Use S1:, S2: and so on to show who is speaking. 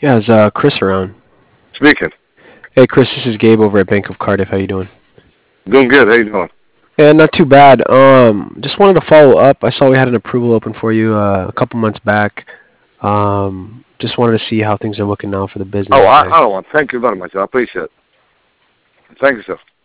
S1: Yeah, is Chris around?
S2: Speaking.
S1: Hey, Chris, this is Gabe over at Bank of Cardiff. How you doing?
S2: Doing good. How you doing?
S1: Yeah, not too bad. Just wanted to follow up. I saw we had an approval open for you a couple months back. Just wanted to see how things are looking now for the
S2: Oh,
S1: business.
S2: I don't want. Thank you very much. I appreciate it. Thank you, sir.